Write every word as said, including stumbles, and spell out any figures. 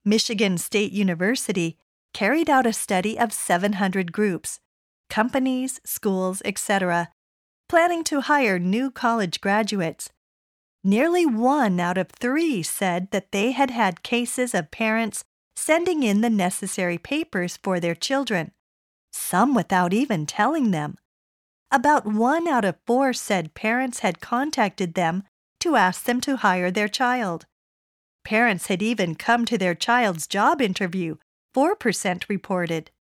Michigan State University carried out a study of seven hundred groups, companies, schools, et cetera, planning to hire new college graduates. Nearly one out of three said that they had had cases of parents sending in the necessary papers for their children, some without even telling them. About one out of four said parents had contacted them to ask them to hire their child. Parents had even come to their child's job interview, four percent reported.